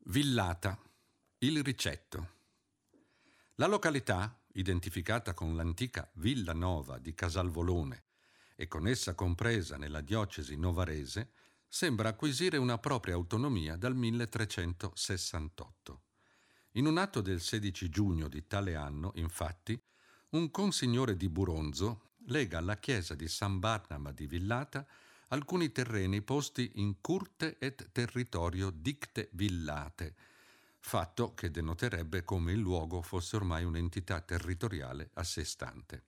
Villata, il Ricetto. La località, identificata con l'antica Villa Nova di Casalvolone e con essa compresa nella diocesi novarese, sembra acquisire una propria autonomia dal 1368. In un atto del 16 giugno di tale anno, infatti, un consigliore di Buronzo lega alla chiesa di San Barnaba di Villata alcuni terreni posti in curte et territorio dicte villate, fatto che denoterebbe come il luogo fosse ormai un'entità territoriale a sé stante.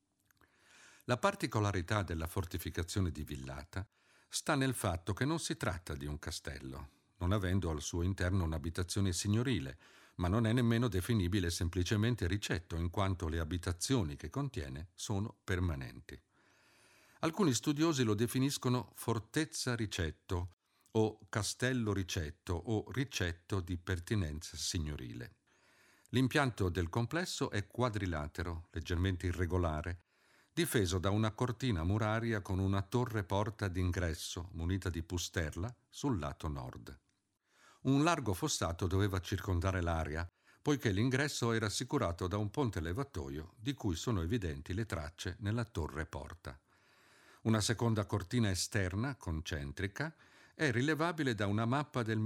La particolarità della fortificazione di Villata sta nel fatto che non si tratta di un castello, non avendo al suo interno un'abitazione signorile, ma non è nemmeno definibile semplicemente ricetto, in quanto le abitazioni che contiene sono permanenti. Alcuni studiosi lo definiscono fortezza ricetto o castello ricetto o ricetto di pertinenza signorile. L'impianto del complesso è quadrilatero, leggermente irregolare, difeso da una cortina muraria con una torre porta d'ingresso munita di pusterla sul lato nord. Un largo fossato doveva circondare l'area, poiché l'ingresso era assicurato da un ponte levatoio di cui sono evidenti le tracce nella torre porta. Una seconda cortina esterna, concentrica, è rilevabile da una mappa del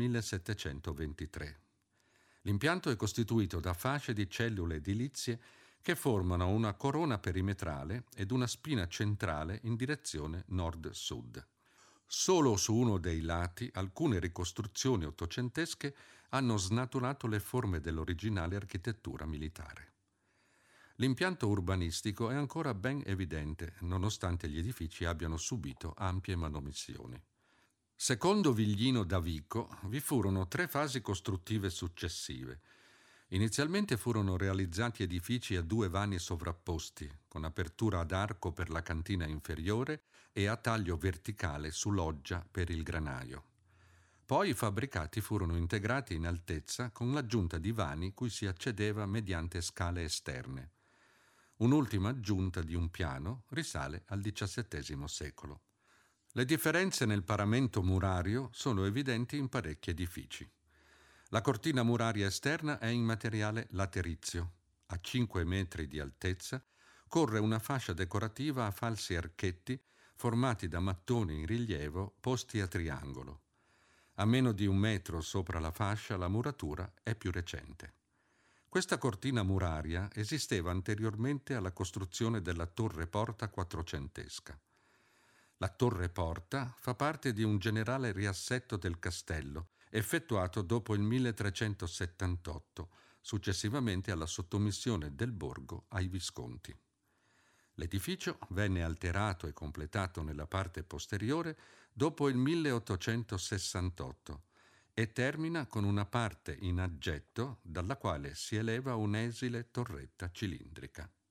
1723. L'impianto è costituito da fasce di cellule edilizie che formano una corona perimetrale ed una spina centrale in direzione nord-sud. Solo su uno dei lati alcune ricostruzioni ottocentesche hanno snaturato le forme dell'originale architettura militare. L'impianto urbanistico è ancora ben evidente, nonostante gli edifici abbiano subito ampie manomissioni. Secondo Viglino da Vico, vi furono 3 fasi costruttive successive. Inizialmente furono realizzati edifici a 2 vani sovrapposti, con apertura ad arco per la cantina inferiore e a taglio verticale su loggia per il granaio. Poi i fabbricati furono integrati in altezza con l'aggiunta di vani cui si accedeva mediante scale esterne. Un'ultima aggiunta di un piano risale al XVII secolo. Le differenze nel paramento murario sono evidenti in parecchi edifici. La cortina muraria esterna è in materiale laterizio. A 5 metri di altezza corre una fascia decorativa a falsi archetti formati da mattoni in rilievo posti a triangolo. A meno di 1 metro sopra la fascia la muratura è più recente. Questa cortina muraria esisteva anteriormente alla costruzione della torre porta quattrocentesca. La torre porta fa parte di un generale riassetto del castello, effettuato dopo il 1378, successivamente alla sottomissione del borgo ai Visconti. L'edificio venne alterato e completato nella parte posteriore dopo il 1868 e termina con una parte in aggetto dalla quale si eleva un'esile torretta cilindrica.